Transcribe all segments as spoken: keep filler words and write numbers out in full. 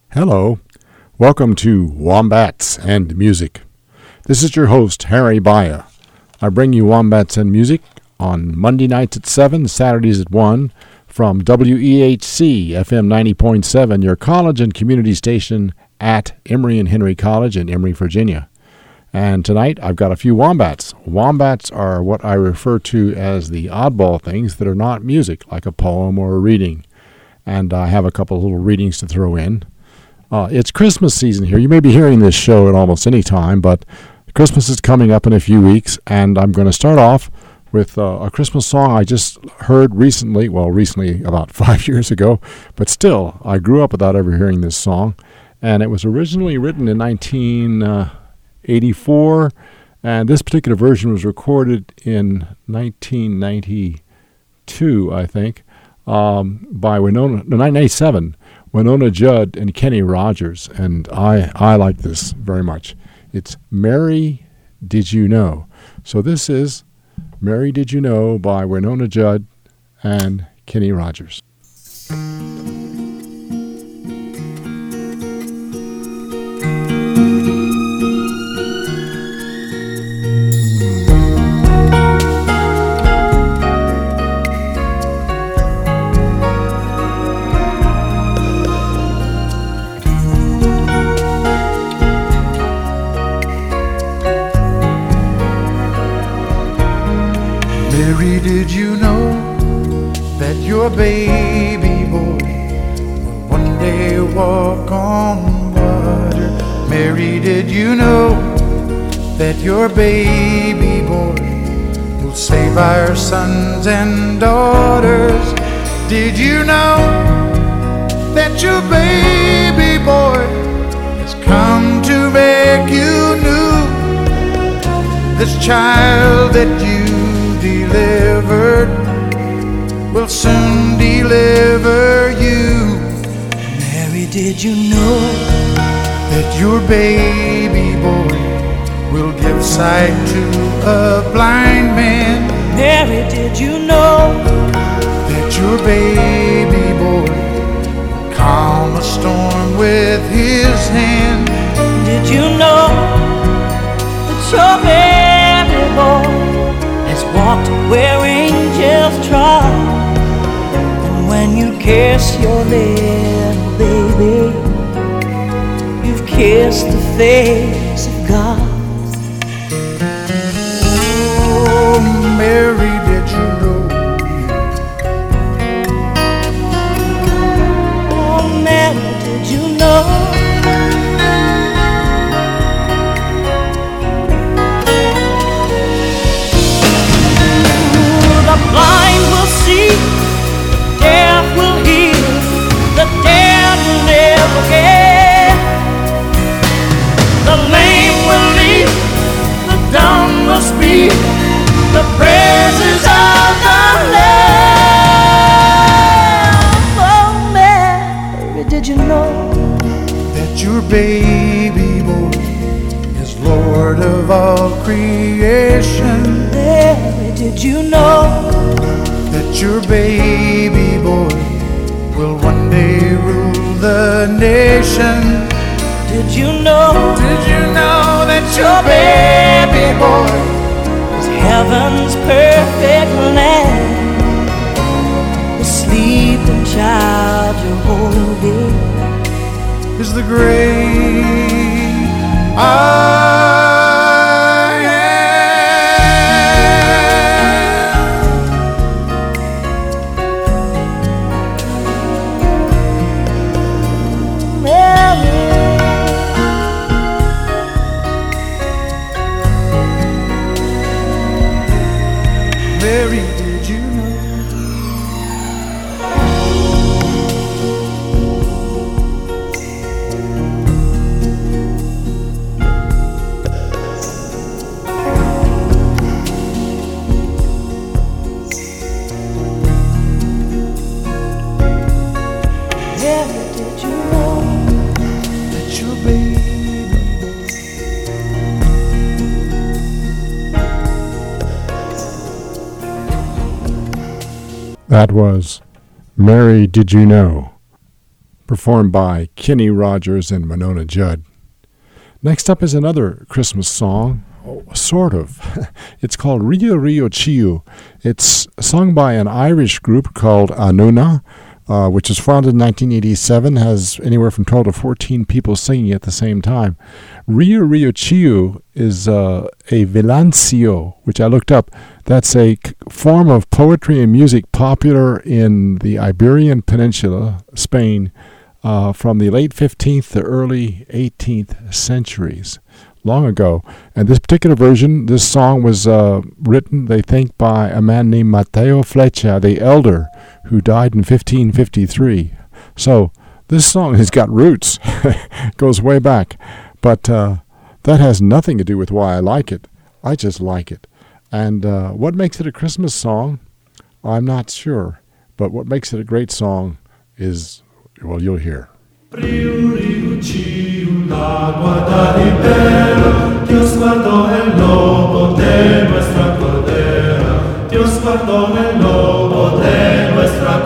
Hello, welcome to Wombats and Music. This is your host, Harry Baya. I bring you Wombats and Music on Monday nights at seven, Saturdays at one, from W E H C F M ninety point seven, your college and community station at Emory and Henry College in Emory, Virginia. And tonight I've got a few wombats. Wombats are what I refer to as the oddball things that are not music, like a poem or a reading. And I have a couple of little readings to throw in. Uh, it's Christmas season here. You may be hearing this show at almost any time, but Christmas is coming up in a few weeks, and I'm going to start off with uh, a Christmas song I just heard recently, well, recently about five years ago, but still, I grew up without ever hearing this song, and it was originally written in nineteen eighty-four, and this particular version was recorded in nineteen ninety-two, I think, um, by Winona, no, nineteen eighty-seven, Winona Judd and Kenny Rogers, and I, I like this very much. It's Mary, Did You Know? So this is Mary, Did You Know by Winona Judd and Kenny Rogers. Mary, did you know that your baby boy will one day walk on water? Mary, did you know that your baby boy will save our sons and daughters? Did you know that your baby boy has come to make you new? This child that you delivered will soon deliver you. Mary, did you know that your baby boy will give sight to a blind man? Mary, did you know that your baby boy will calm a storm with his hand? Did you know that your baby boy walked where angels trod? And when you kiss your little baby, you've kissed the face of God. Oh, Mary, did you know? Oh, Mary, did you know? The blind will see, the deaf will hear, the dead will live again. The lame will leap, the dumb will speak, the praises of the Lamb. Oh, Mary, did you know that your baby boy is Lord of all creation? Mary, did you know that your baby boy will one day rule the nation? Did you know, did you know that your baby boy is heaven's perfect lamb? The sleeping child you're holding is the great I Mary, did you know? Mary, did you know that your baby That was Mary, Did You Know performed by Kenny Rogers and Winona Judd. Next up is another Christmas song, oh, sort of. It's called Rio Rio Chiu. It's sung by an Irish group called Anuna, uh, which was founded in nineteen eighty-seven, has anywhere from twelve to fourteen people singing at the same time. Rio Rio Chiu is uh, a villancico, which I looked up. That's a c- form of poetry and music popular in the Iberian Peninsula, Spain, uh, from the late fifteenth to early eighteenth centuries, long ago. And this particular version, this song was uh, written, they think, by a man named Mateo Flecha, the elder, who died in fifteen fifty-three. So this song has got roots, goes way back. But uh, that has nothing to do with why I like it. I just like it. And uh, what makes it a Christmas song, I'm not sure. But what makes it a great song is, well, you'll hear. Riu, riu, ciu, l'agua da ribera, Dios guardó el lobo de nuestra cordera, Dios guardó el lobo de nuestra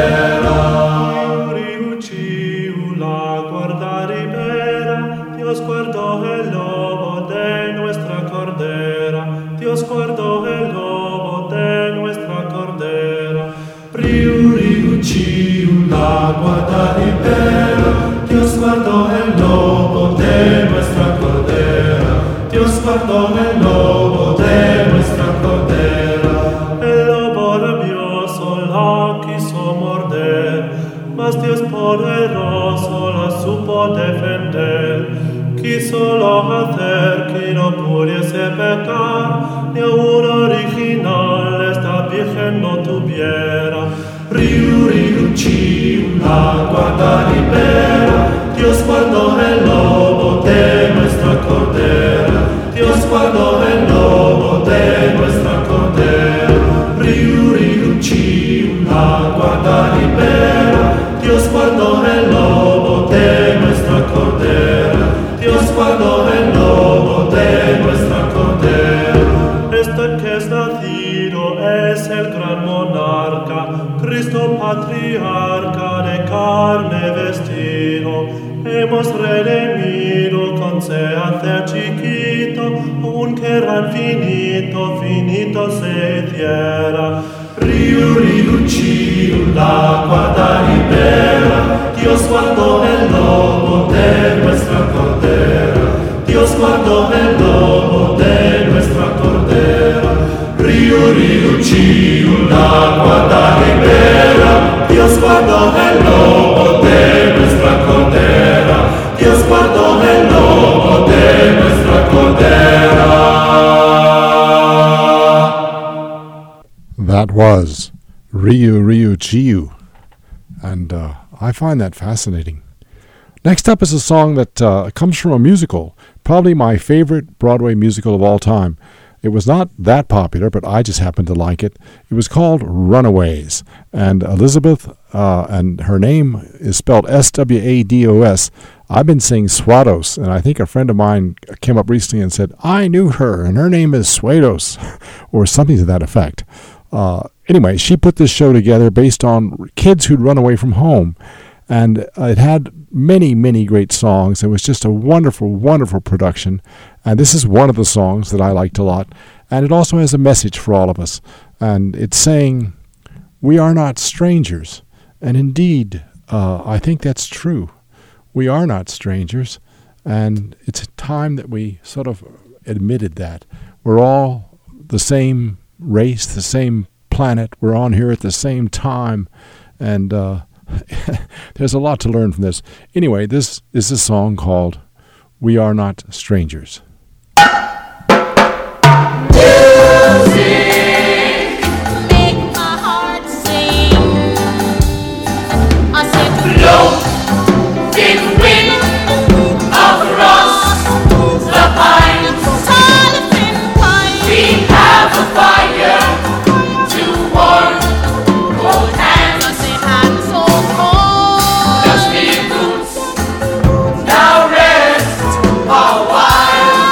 cordera. Riu, riu, ciu, l'agua da ribera, Dios guardó el lobo de nuestra cordera, Dios guardó el lobo de nuestra cordera. Riu, riu, ciu, l'agua da ribera, Dios guardó el lobo de nuestra cordera, Dios guardó el lobo de nuestra cordera. El lobo rabioso la quiso morder, mas Dios poderoso la supo defender. Quiso lo hacer que no pudiese pecar, ni aun original esta virgen no tuviera. Riu, riu, ciu, l'agua da ribera, Dios guardó el lobo de nuestra cordera, Dios guardó el lobo de nuestra cordera. Riu, riu, ciu, l'agua da ribera, Dios guardó el lobo de nuestra cordera, Dios guardó el lobo de nuestra cordera. Este que es nacido es el gran monarca, Cristo patriarca de carne vestido. Hemos redimido con se hacer chiquito, aunque era finito, finito se hiciera. Riu, riu, ciu, l'agua da ribera, Dios guardó el lobo de nuestra cordera, Dios guardó el lobo de nuestra cordera. Riu, riu, ciu, l'agua da ribera, Dios guardó el lobo de nuestra cordera, Dios guardó el lobo de nuestra cordera. That was Riu Riu Chiu, and uh, I find that fascinating. Next up is a song that uh, comes from a musical, probably my favorite Broadway musical of all time. It was not that popular, but I just happened to like it. It was called Runaways, and Elizabeth, uh, and her name is spelled S W A D O S. I've been saying Swados, and I think a friend of mine came up recently and said, I knew her, and her name is Swados, or something to that effect. Uh, anyway, she put this show together based on kids who'd run away from home, and uh, it had many, many great songs. It was just a wonderful, wonderful production, and this is one of the songs that I liked a lot, and it also has a message for all of us, and it's saying, we are not strangers, and indeed, uh, I think that's true. We are not strangers, and it's time that we sort of admitted that. We're all the same race, the same planet. We're on here at the same time, and uh, there's a lot to learn from this. Anyway, this is a song called We Are Not Strangers. Music make my heart sing. I said, blow in wind across the pines. Solid pine. We have a fire to warm cold hands. I said, hands so cold. Dusty boots now rest a while.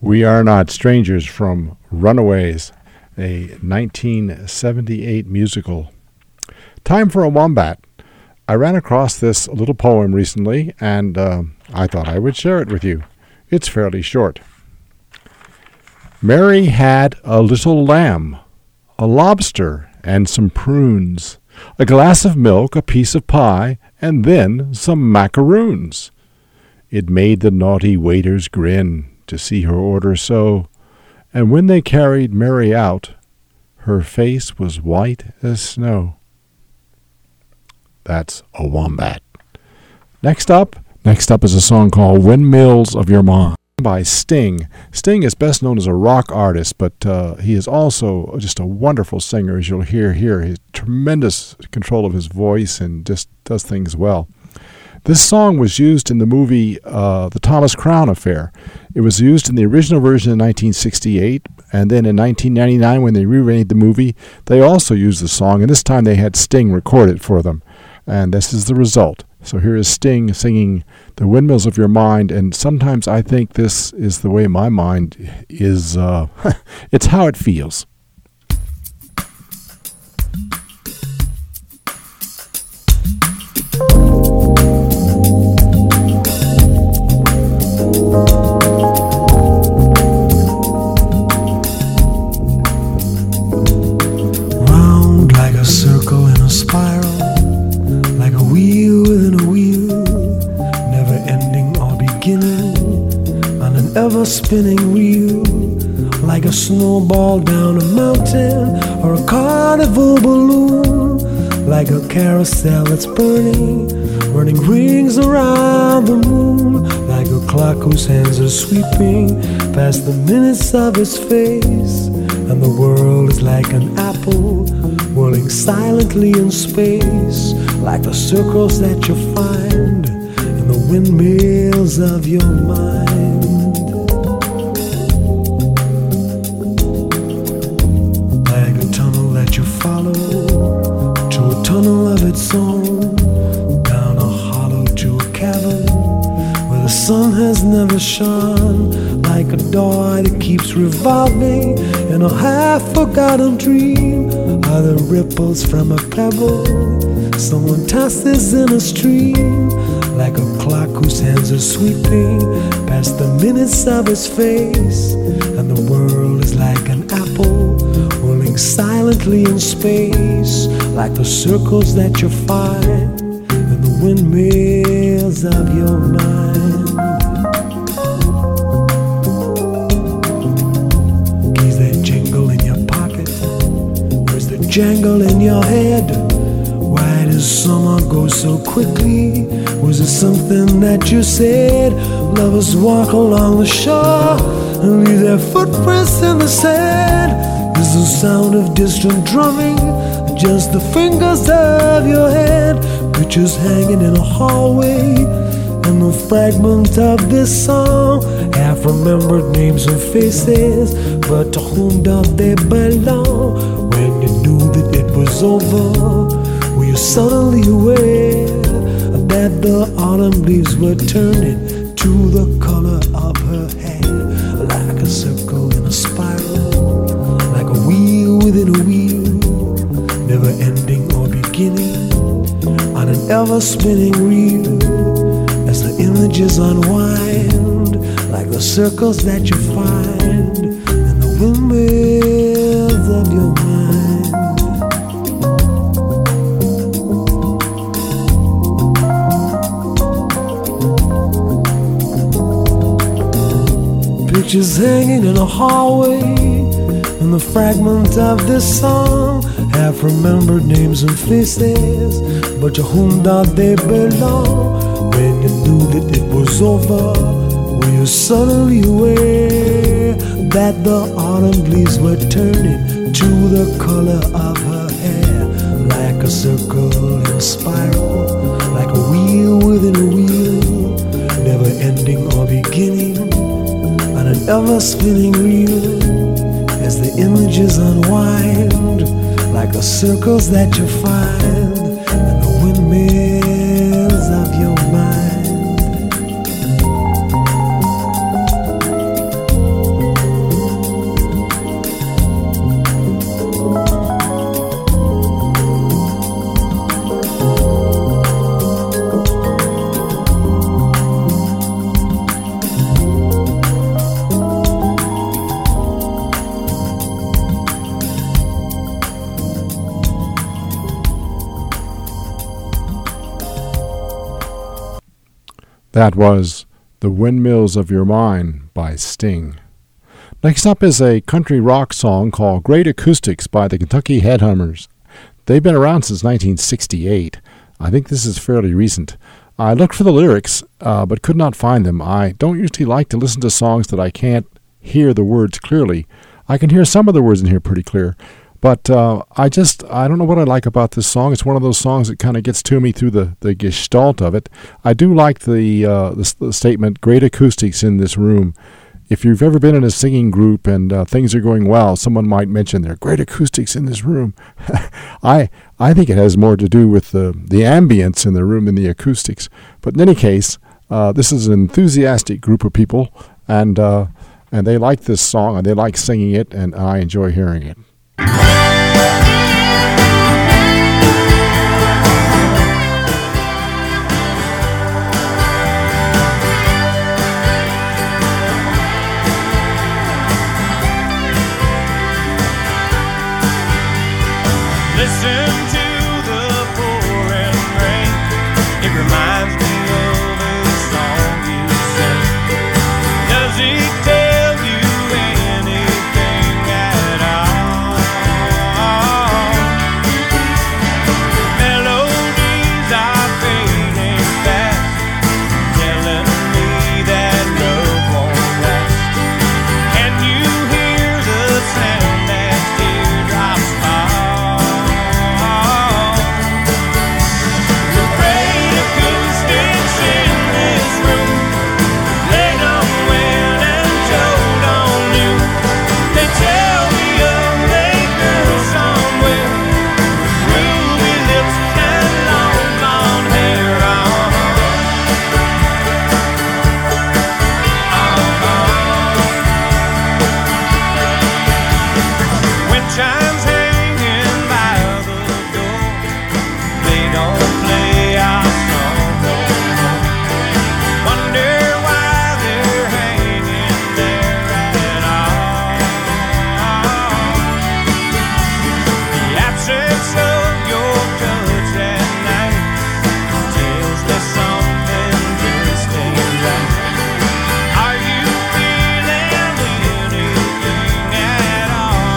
We Are Not Strangers from Runaways, a nineteen seventy-eight musical. Time for a wombat. I ran across this little poem recently, and uh, I thought I would share it with you. It's fairly short. Mary had a little lamb, a lobster, and some prunes, a glass of milk, a piece of pie, and then some macaroons. It made the naughty waiters grin to see her order so, and when they carried Mary out, her face was white as snow. That's a wombat. Next up, next up is a song called Windmills of Your Mind by Sting. Sting is best known as a rock artist, but uh, he is also just a wonderful singer, as you'll hear here. He has tremendous control of his voice and just does things well. This song was used in the movie uh, The Thomas Crown Affair. It was used in the original version in nineteen sixty-eight, and then in nineteen ninety-nine, when they remade the movie, they also used the song, and this time they had Sting record it for them. And this is the result. So here is Sting singing The Windmills of Your Mind, and sometimes I think this is the way my mind is. Uh, it's how it feels. Round like a circle in a spiral, like a wheel within a wheel, never ending or beginning, on an ever-spinning wheel, like a snowball down a mountain or a carnival balloon, like a carousel that's burning, running rings around the moon, like a clock whose hands are sweeping past the minutes of its face, and the world is like an apple whirling silently in space, like the circles that you find in the windmills of your mind. Like a tunnel that you follow to a tunnel of its own, down a hollow to a cavern where the sun has never shone, like a door that keeps revolving in a half-forgotten dream, are the ripples from a pebble someone tosses in a stream, like a clock whose hands are sweeping past the minutes of its face, and the world is like an apple whirling silently in space, like the circles that you find in the windmills of your mind. Keys that jingle in your pocket, words that jangle in your head. Why does summer go so quickly? Was it something that you said? Lovers walk along the shore and leave their footprints in the sand. Is the sound of distant drumming just the fingers of your hand? Pictures hanging in a hallway, and the fragment of this song, half-remembered names and faces, but to whom do they belong? When you knew that it was over, were you suddenly aware that the autumn leaves were turning to the color of her hair? Like a circle in a spiral, like a wheel within a wheel, never ending or beginning, on an ever-spinning reel, as the images unwind, like the circles that you find in the windmills of your mind. Pictures hanging in a hallway, and the fragment of this song, half-remembered names and faces, but to whom do they belong? When you knew that it was over, were you suddenly aware that the autumn leaves were turning to the color of her hair? Like a circle in a spiral, like a wheel within a wheel, never ending or beginning, on an ever-spinning reel, as the images unwind, like the circles that you find in the windmills of your mind. That was The Windmills of Your Mind by Sting. Next up is a country rock song called Great Acoustics by the Kentucky Headhunters. They've been around since nineteen sixty-eight. I think this is fairly recent. I looked for the lyrics, uh, but could not find them. I don't usually like to listen to songs that I can't hear the words clearly. I can hear some of the words in here pretty clear, but uh, I just, I don't know what I like about this song. It's one of those songs that kind of gets to me through the, the gestalt of it. I do like the, uh, the, the statement, great acoustics in this room. If you've ever been in a singing group and uh, things are going well, someone might mention there are great acoustics in this room. I I think it has more to do with the, the ambience in the room than the acoustics. But in any case, uh, this is an enthusiastic group of people, and uh, and they like this song, and they like singing it, and I enjoy hearing it. Listen to the pouring rain. It reminds me of a song you sing. Does it tell you anything at all? Melodies are fading fast, telling me that love won't last. Can you hear the sound as teardrops fall? Chimes hanging by the door, they don't play our song no more. Wonder why they're hanging there at all. The absence of your touch at night tells me something just ain't right. Are you feeling anything at all?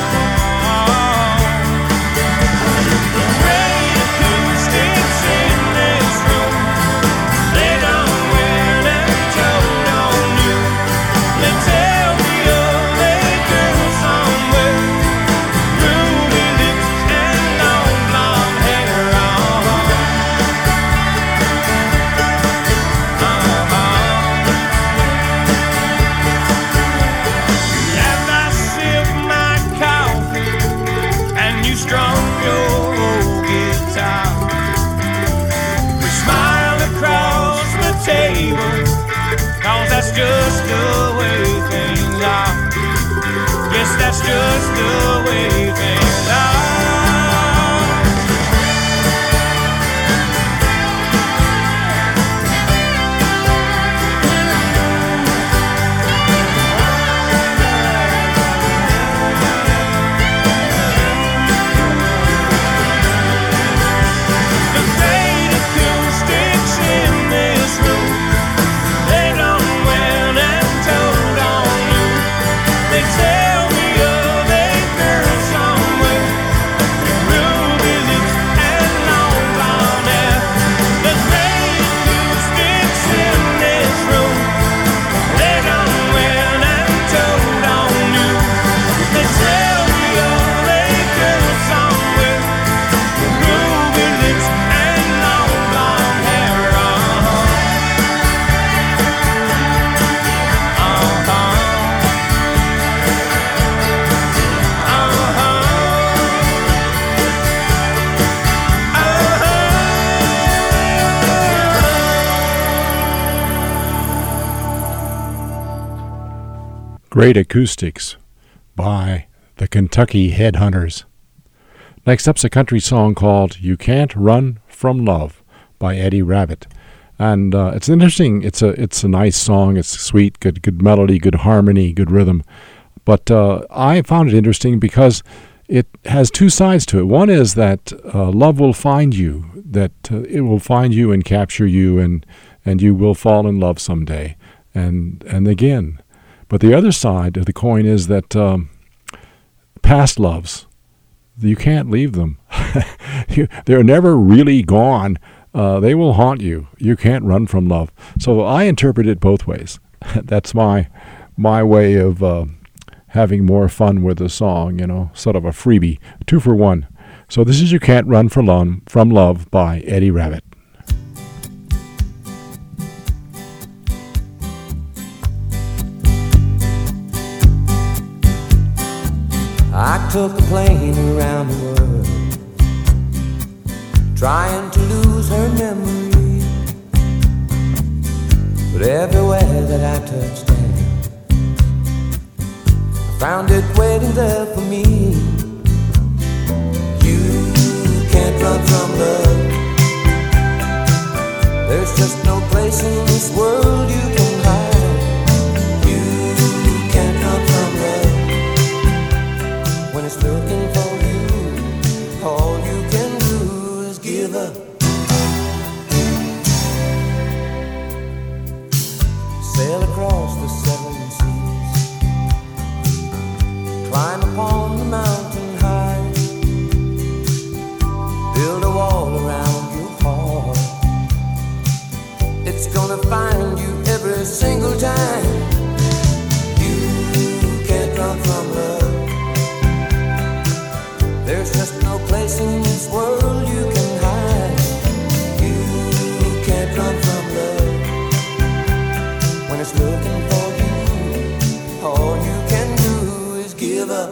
Great acoustics in this room. They don't win and told on you. They tell me of a girl somewhere, ruby lips and long blonde hair. Uh-huh. As I sip my coffee and you strum your old guitar, we smile across the table, 'cause that's just the way things are. Yes, that's just the way things are. The great acoustics in this room, they don't win and told on you. They tell me of a girl somewhere, ruby lips and long blonde hair. The great acoustics in this room, they don't win and told on you. They tell me of a girl somewhere, ruby lips and long blonde hair. Uh-huh. Uh-huh. Great Acoustics by the Kentucky Headhunters. Next up's a country song called You Can't Run From Love by Eddie Rabbitt. And uh, it's interesting, it's a it's a nice song, it's sweet, good good melody, good harmony, good rhythm. But uh, I found it interesting because it has two sides to it. One is that uh, love will find you, that uh, it will find you and capture you and and you will fall in love someday, and and again. But the other side of the coin is that um, past loves, you can't leave them. you, they're never really gone. Uh, they will haunt you. You can't run from love. So I interpret it both ways. That's my my way of uh, having more fun with the song, you know, sort of a freebie, two for one. So this is You Can't Run from Love, from Love by Eddie Rabbitt. I took a plane around the world, trying to lose her memory. But everywhere that I touched down, I found it waiting there for me. You can't run from love. There's just no place in this world you can hide. You can't run from love. When it's looking for you, all you can do is give up. Sail across the seven seas, climb upon the mountain high, build a wall around your heart. It's gonna find you every single time. You can't run from love. There's just no place in this world you can hide. You can't run from love. When it's looking for you, all you can do is give up.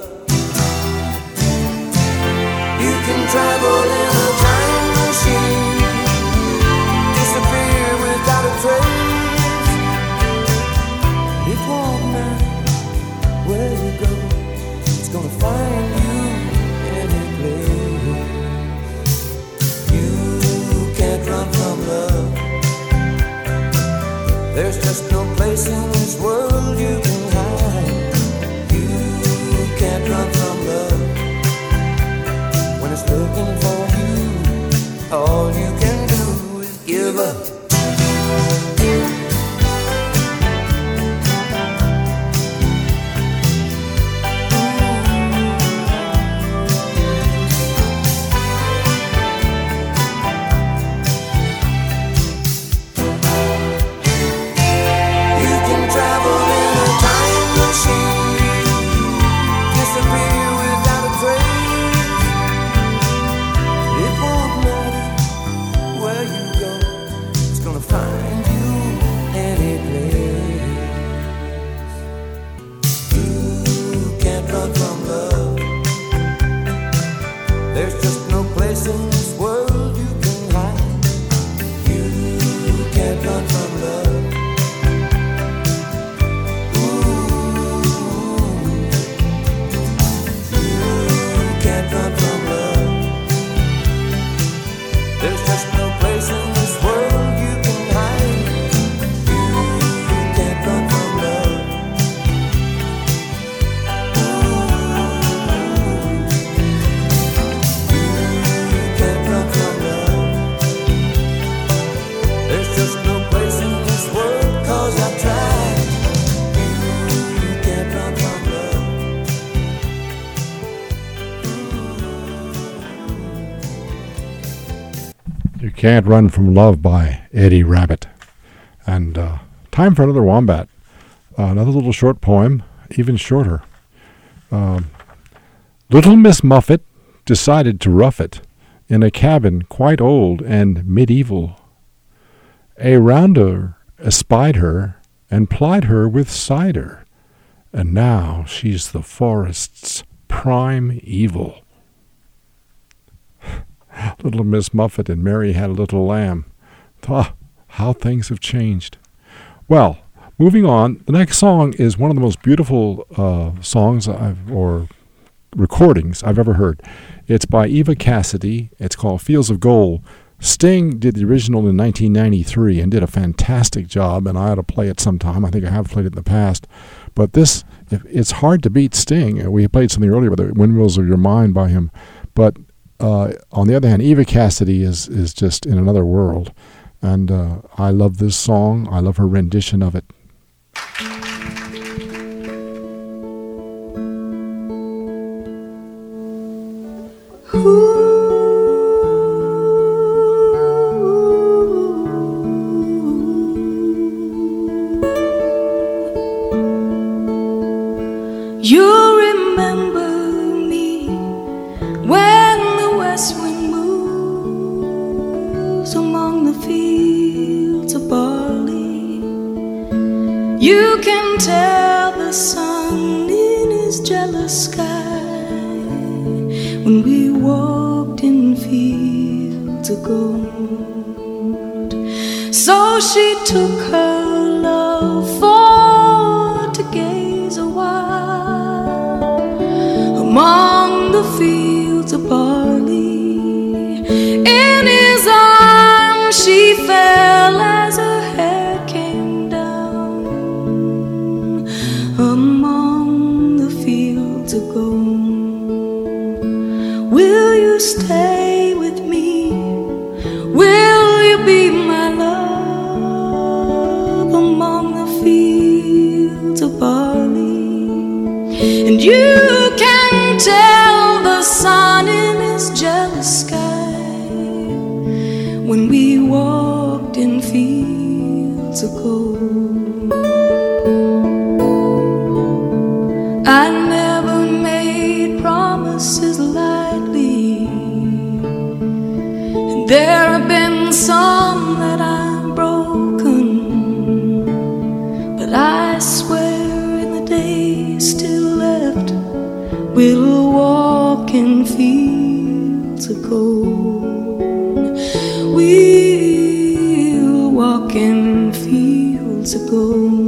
You can travel in a time machine, disappear without a trace. It won't matter where you go, it's gonna find you. You can't run from love. There's just no place in this world you can hide. You can't run from love. When it's looking for you, all you can do is give up. Can't Run from Love by Eddie Rabbitt. And uh, time for another Wombat. Uh, another little short poem, even shorter. Um, Little Miss Muffet decided to rough it in a cabin quite old and medieval. A rounder espied her and plied her with cider, and now she's the forest's prime evil. Little Miss Muffet and Mary Had a Little Lamb. Ah, how things have changed. Well, moving on, the next song is one of the most beautiful uh, songs I've, or recordings I've ever heard. It's by Eva Cassidy. It's called Fields of Gold. Sting did the original in nineteen ninety-three and did a fantastic job, and I ought to play it sometime. I think I have played it in the past. But this, it's hard to beat Sting. We played something earlier with the Windmills of Your Mind by him. But Uh, on the other hand, Eva Cassidy is is just in another world, And uh, I love this song. I love her rendition of it. You remember me when the west wind moves among the fields of barley. You can tell the sun in his jealous sky when we walked in fields of gold. So she took her love for to gaze a while among the fields of barley. In his arms she fell as her hair came down among the fields of gold. Will you stay with me? Will you be my love among the fields of barley? And you can tell the sun in his jealous sky when we walked in fields of gold. I never made promises lightly, and there have been some that I've broken, but I swear in the days still left we'll walk in fields of gold. We'll walk in fields of gold.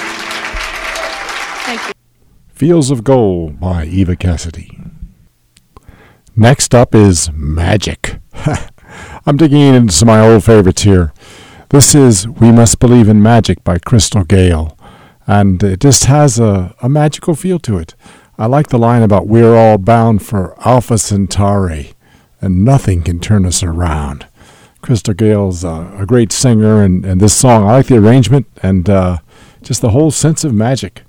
Fields of Gold by Eva Cassidy. Next up is Magic. I'm digging into some of my old favorites here. This is We Must Believe in Magic by Crystal Gayle, and it just has a, a magical feel to it. I like the line about we're all bound for Alpha Centauri, and nothing can turn us around. Crystal Gayle's uh, a great singer, and, and this song, I like the arrangement and uh, just the whole sense of magic.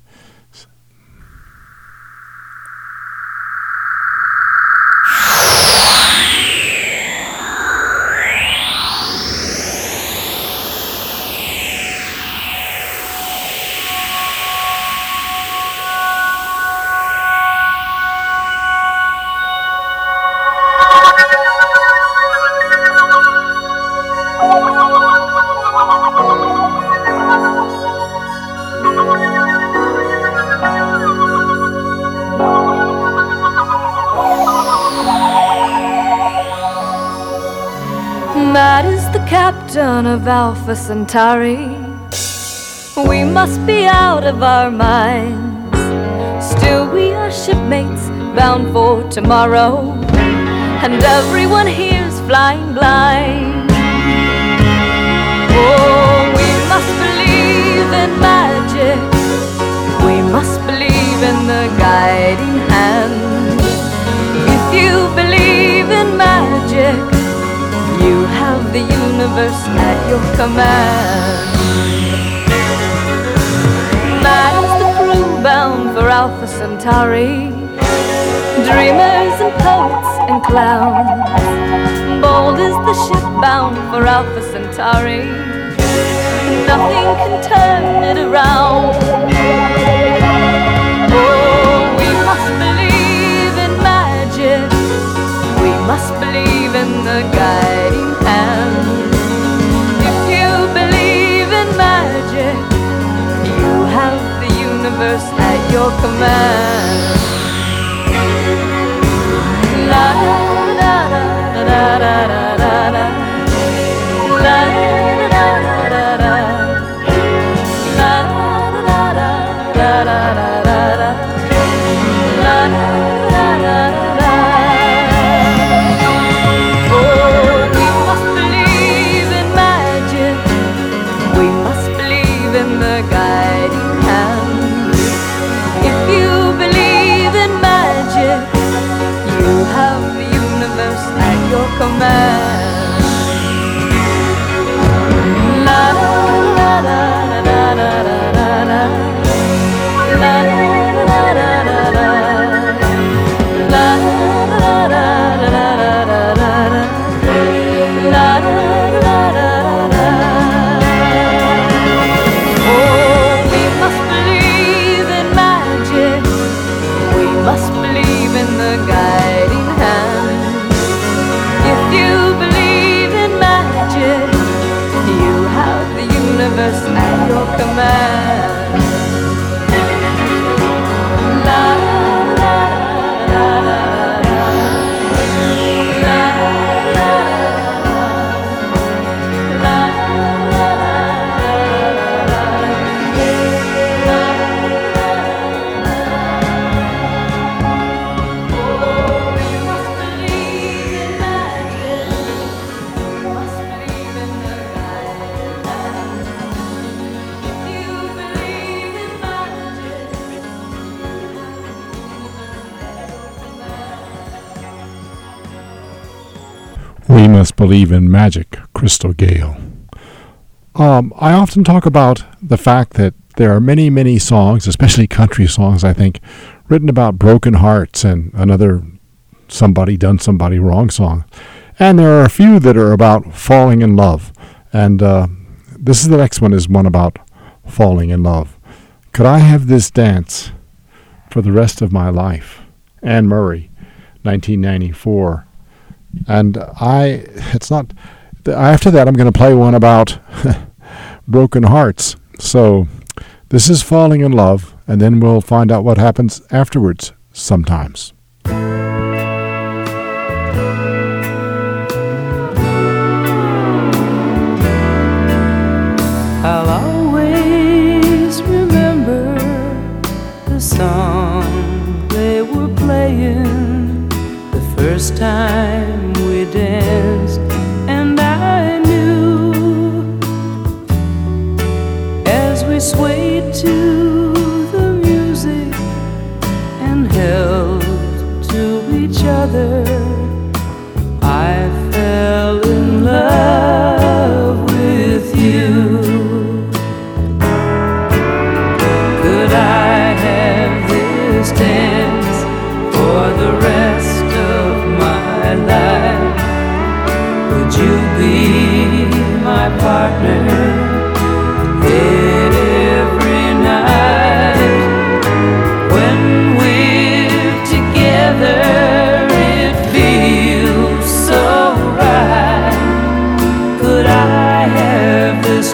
Matt is the captain of Alpha Centauri. We must be out of our minds. Still we are shipmates bound for tomorrow, and everyone here's flying blind. Oh, we must believe in magic. We must believe in the guiding hand. If you believe in magic, you have the universe at your command. Matt is the crew bound for Alpha Centauri. Dreamers and poets and clowns. Bold is the ship bound for Alpha Centauri. Nothing can turn it around. Oh, we must believe in magic. We must believe in the guiding hand. If you believe in magic, you have the universe at your command. La da da da da da da da da. La da da da da da. La da da da da da da da. La da da da da da. Command. La la la la la la la la la. La la la la la la. La la la la la la la. La la la la la. Oh, we must believe in magic. We must believe in the guiding hand. If you believe in magic, you have the universe at your command. La la la la la la. La la la la. La la Oh, you must believe in magic. Must believe in the guiding hand. If you believe in magic, We Must Believe in Magic, Crystal Gayle. Um, I often talk about the fact that there are many, many songs, especially country songs, I think, written about broken hearts and another somebody done somebody wrong song. And there are a few that are about falling in love. And uh, this is the next one is one about falling in love. Could I have this dance for the rest of my life? Anne Murray, nineteen ninety-four. And I, it's not, after that I'm going to play one about broken hearts. So this is Falling in Love, and then we'll find out what happens afterwards sometimes. I'll always remember the song they were playing the first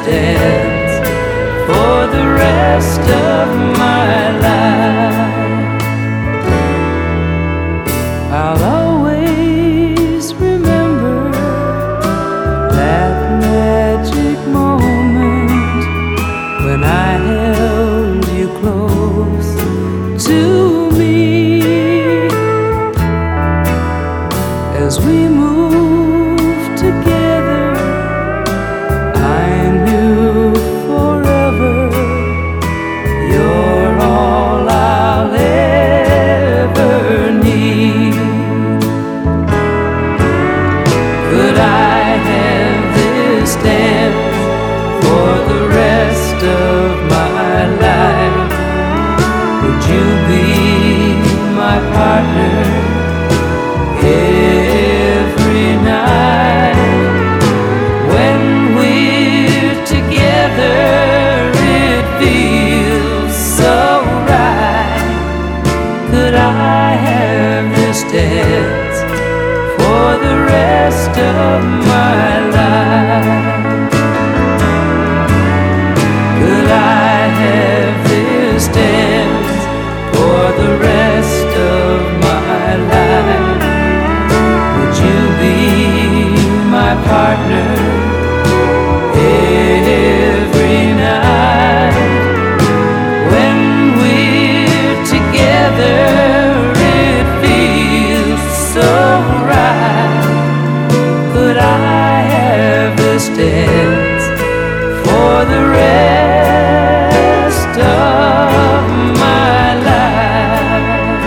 dance for the rest of my life. I'll always remember that magic moment when I held you close to me. As we moved together, I knew forever you're all I'll ever need. Could I have this dance for the rest of my life? Would you be my partner every night? When we're together, it feels so right. Could I have this dance for the rest of my life? Could I have this dance for the rest of my life? Would you be my partner every night? When we're together, it feels so right. Could I have this dance for the rest of my life?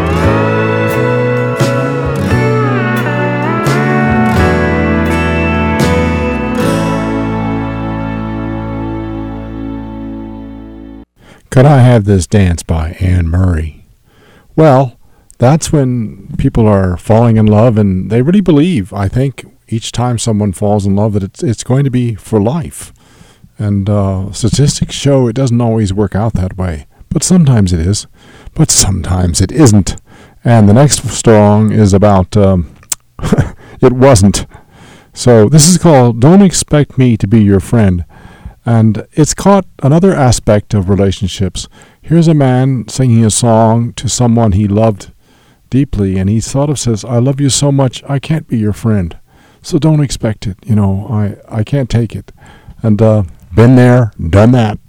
Could I Have This Dance by Anne Murray? Well, that's when people are falling in love and they really believe, I think, each time someone falls in love that it's, it's going to be for life. And uh, statistics show it doesn't always work out that way. But sometimes it is. But sometimes it isn't. And the next song is about um, it wasn't. So this is called Don't Expect Me to Be Your Friend. And it's caught another aspect of relationships. Here's a man singing a song to someone he loved deeply, and he sort of says, I love you so much, I can't be your friend. So don't expect it. You know, I, I can't take it. And uh, been there, done that.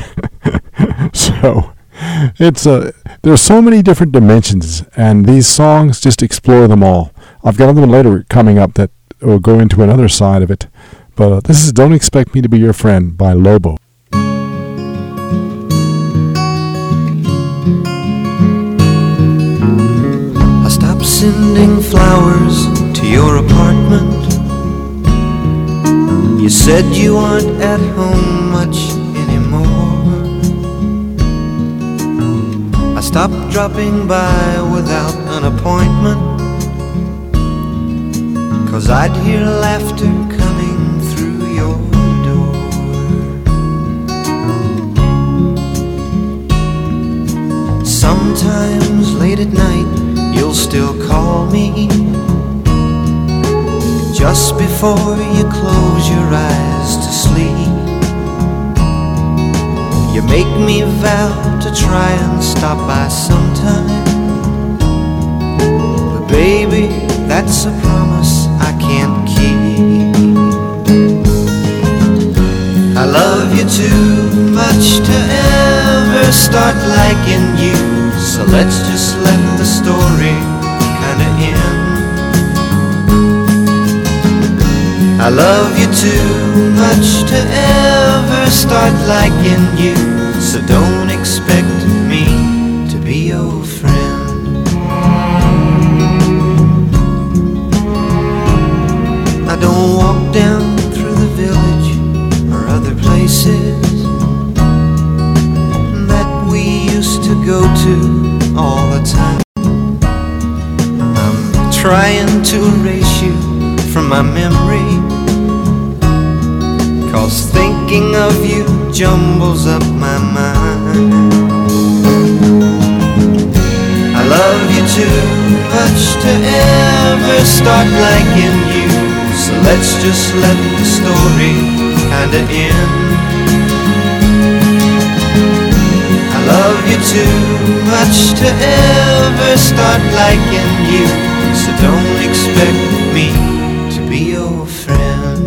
So it's uh, there's so many different dimensions, and these songs just explore them all. I've got another one later coming up that will go into another side of it. But uh, this is Don't Expect Me to Be Your Friend by Lobo. I stopped sending flowers to your apartment. You said you aren't at home much anymore. I stopped dropping by without an appointment, 'cause I'd hear laughter coming through your door. Sometimes late at night you'll still call me, just before you close your eyes to sleep. You make me vow to try and stop by sometime, but baby, that's a promise I can't keep. I love you too much to ever start liking you, so let's just let the story kinda end. I love you too much to ever start liking you, so don't expect me to be your friend. I don't walk down through the village or other places that we used to go to all the time. I'm trying to erase you from my memory, 'cause thinking of you jumbles up my mind. I love you too much to ever start liking you, So let's just let the story kinda end. I love you too much to ever start liking you, so don't expect me to be your friend.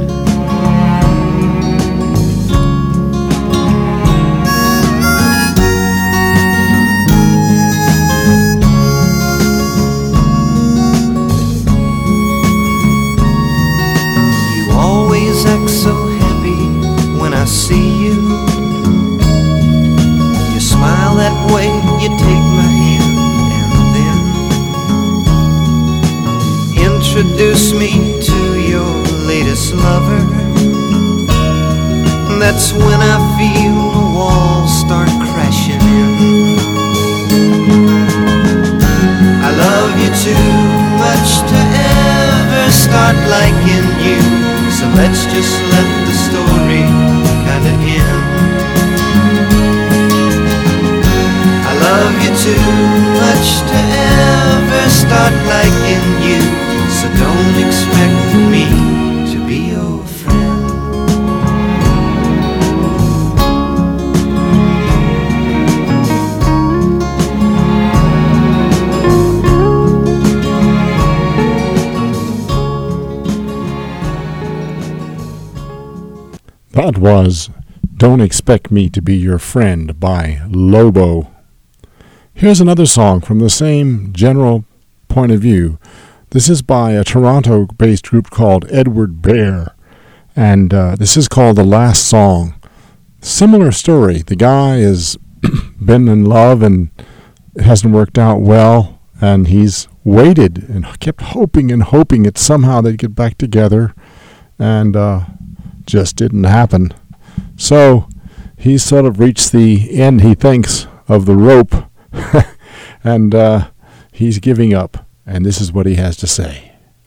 You always act so happy when I see you. You smile that way, you take my hand, and then introduce me to your latest lover. That's when I feel the walls start crashing in. I love you too much to ever start liking you, so let's just let the story kinda end. I love you too much to ever start liking you, so don't expect me to be your friend. That was Don't Expect Me to Be Your Friend by Lobo. Here's another song from the same general point of view. This is by a Toronto-based group called Edward Bear, and uh, this is called The Last Song. Similar story. The guy has been in love and it hasn't worked out well, and he's waited and kept hoping and hoping that somehow they'd get back together, and uh, just didn't happen. So he's sort of reached the end, he thinks, of the rope, and uh, he's giving up. And this is what he has to say.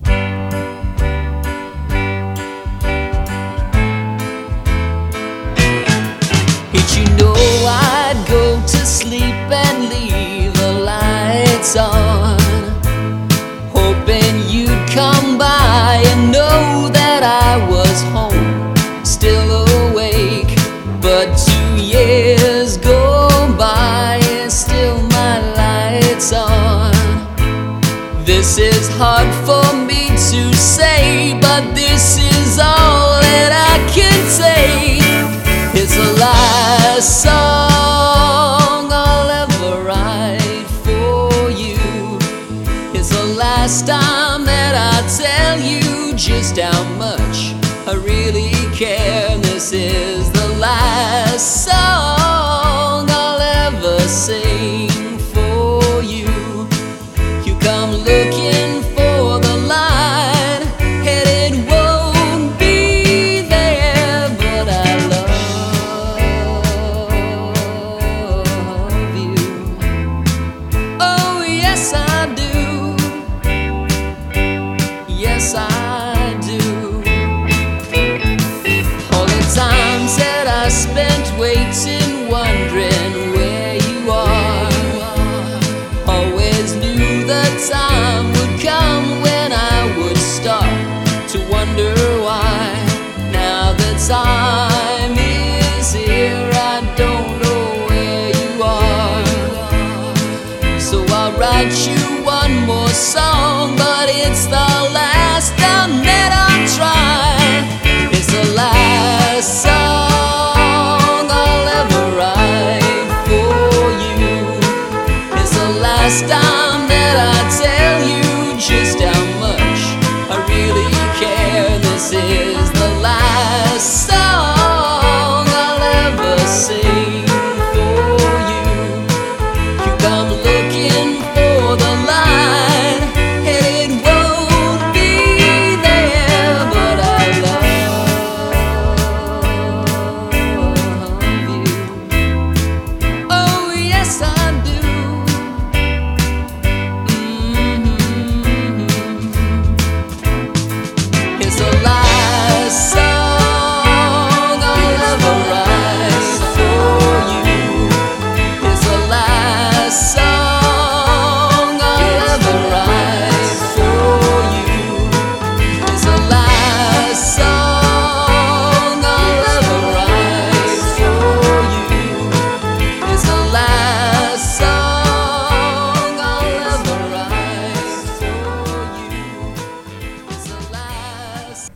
Did you know I'd go to sleep and leave the lights on, hoping you'd come by and know that I was home, still awake. But two years go by and still my lights on. This is hard for me to say, but this is all that I can say. It's the last song I'll ever write for you. It's the last time that I tell you just how much I really care. This is the last song I'll ever sing for you. You come looking for the light, and it won't be there, but I love you. Oh, yes, I do. Yes, I do. All the times that I spent waiting, wondering where you are, always knew the time would come when I would start to wonder why. Now the time is here, I don't know where you are. So I'll write you one more song, but it's the last time that I'll try. It's the last song I'll ever write for you. It's the last time that I tell you just how much I really care. This is the last song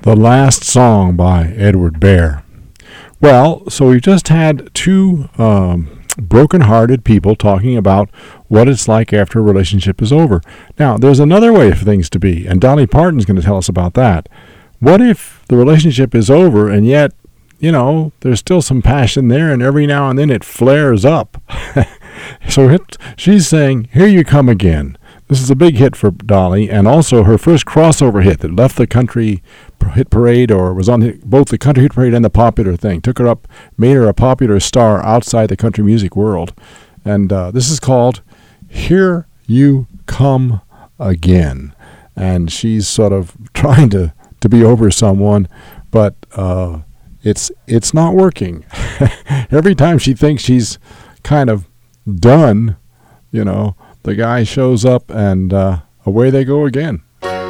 The Last Song by Edward Bear. Well, so we've just had two um, broken-hearted people talking about what it's like after a relationship is over. Now, there's another way for things to be, and Dolly Parton's going to tell us about that. What if the relationship is over and yet, you know, there's still some passion there, and every now and then it flares up? So it, she's saying, here you come again. This is a big hit for Dolly, and also her first crossover hit that left the country hit parade, or was on the, both the country hit parade and the popular thing. Took her up, made her a popular star outside the country music world. And uh, this is called Here You Come Again. And she's sort of trying to, to be over someone, but uh, it's it's not working. Every time she thinks she's kind of done, you know, the guy shows up, and uh, away they go again.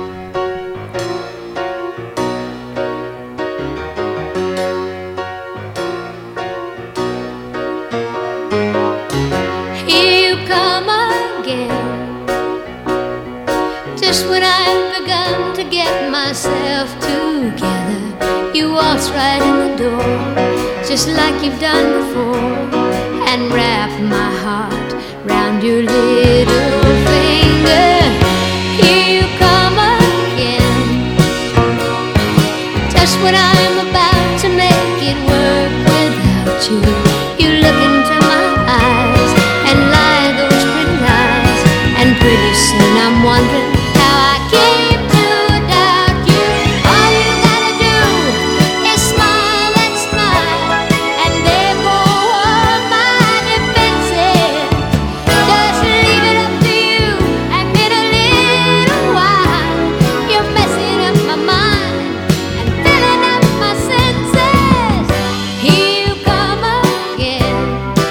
Here you come again, just when I've begun to get myself together. You waltz right in the door, just like you've done before, and wrap my heart round your little finger. Here you come again, just when I'm about to make it work without you. You look into my eyes and lie those pretty lies, and pretty soon I'm wondering how I came to doubt you. All you gotta do is smile and smile, and there go all my defenses. Just leave it up to you, and in a little while you're messing up my mind and filling up my senses. Here you come again,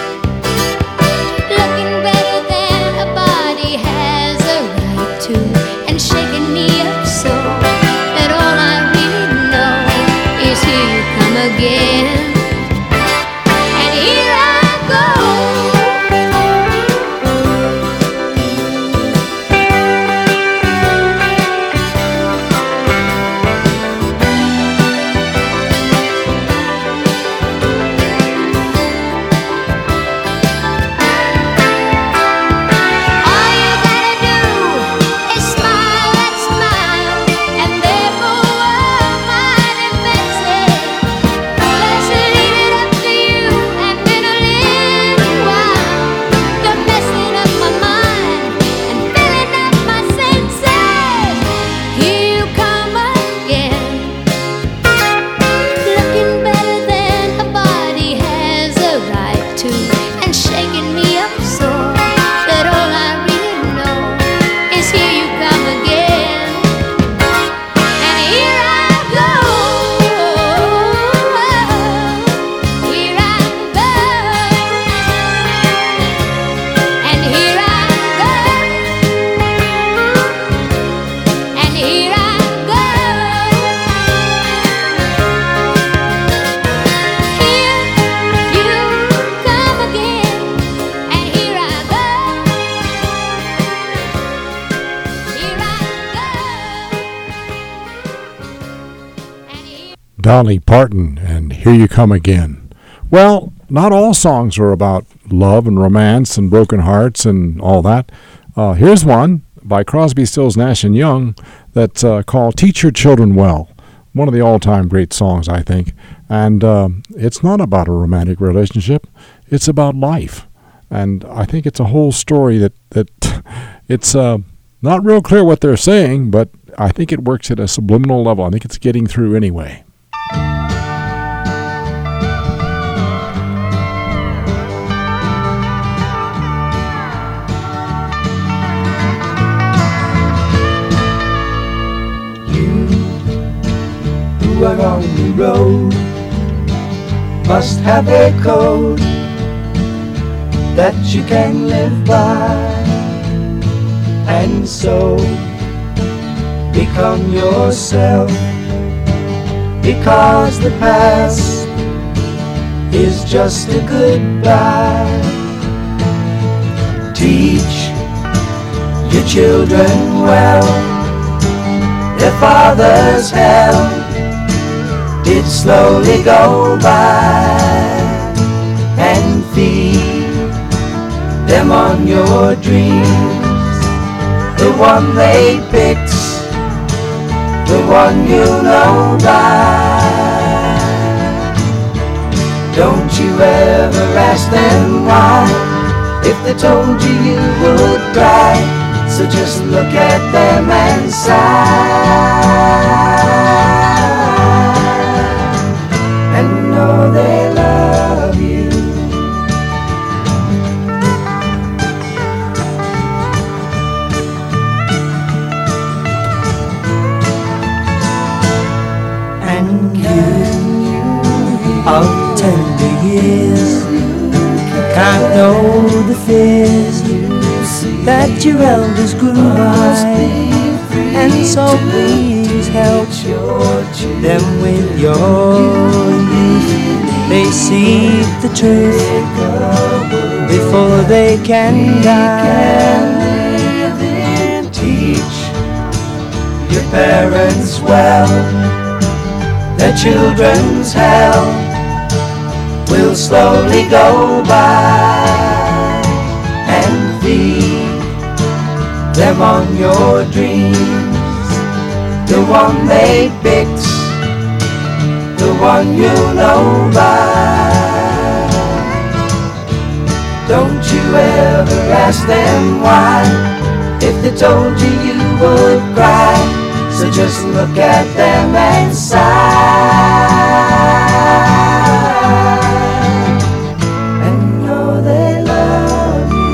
looking better than a body has a right to, and shaking me up so that all I really know is here you come again. And here I go. All you gotta do is smile and smile, and there go all my defenses. Just leave it up to you, and in a little while you're messing up my mind and filling up my senses. Here you come again, looking better than a body has a right to, and shaking me up so that all I really know is here you come again. And here I go, here I go, and here I go, and here I go. Here you come again, and here I go, here I go, and here. Dolly Parton, and Here You Come Again. Well, not all songs are about love and romance and broken hearts and all that. Uh, here's one by Crosby, Stills, Nash and Young that's uh, called Teach Your Children Well. One of the all-time great songs, I think. And um it's not about a romantic relationship. It's about life. And I think it's a whole story that, that it's uh, not real clear what they're saying, but I think it works at a subliminal level. I think it's getting through anyway. Who are on the road must have a code that you can live by, and so become yourself, because the past is just a goodbye. Teach your children well, their father's hell it slowly go by, and feed them on your dreams. The one they picked, the one you know by. Don't you ever ask them why, if they told you you would cry. So just look at them and sigh, and know they love you. And you of tender years can't know the fears that your elders grew by, and so please help them with your youth. They see the truth before they can die. Teach your parents well, their children's hell will slowly go by, and feed them on your dreams. The one they picked, the one you know by. Don't you ever ask them why, if they told you you would cry. So just look at them and sigh, and know they love you.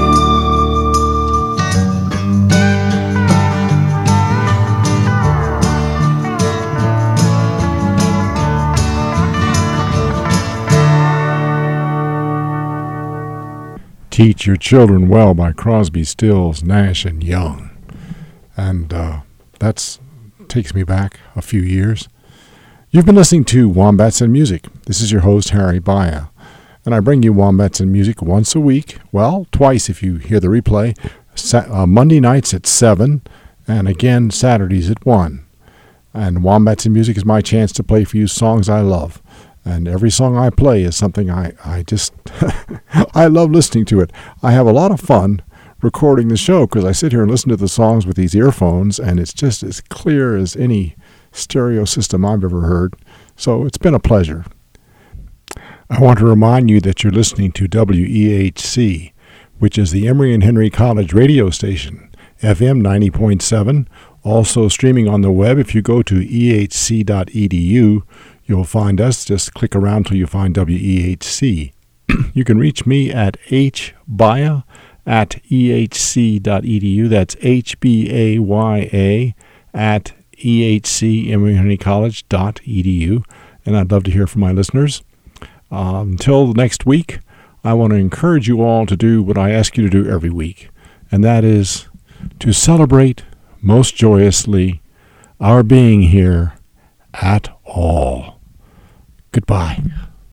Teach Your Children Well by Crosby, Stills, Nash, and Young. And uh, that's takes me back a few years. You've been listening to Wombats and Music. This is your host, Harry Baya. And I bring you Wombats and Music once a week. Well, twice if you hear the replay. Sa- uh, Monday nights at seven, and again Saturdays at one. And Wombats and Music is my chance to play for you songs I love. And every song I play is something I, I just, I love listening to it. I have a lot of fun recording the show because I sit here and listen to the songs with these earphones, and it's just as clear as any stereo system I've ever heard. So it's been a pleasure. I want to remind you that you're listening to W E H C, which is the Emory and Henry College radio station, F M ninety point seven. Also streaming on the web. If you go to e h c dot e d u, you'll find us. Just click around till you find W E H C. You can reach me at hbaya at e h c dot e d u. That's H B A Y A at E H C, Emory and Henry College dot e d u. And I'd love to hear from my listeners. Uh, until next week, I want to encourage you all to do what I ask you to do every week, and that is to celebrate most joyously our being here at all. Goodbye.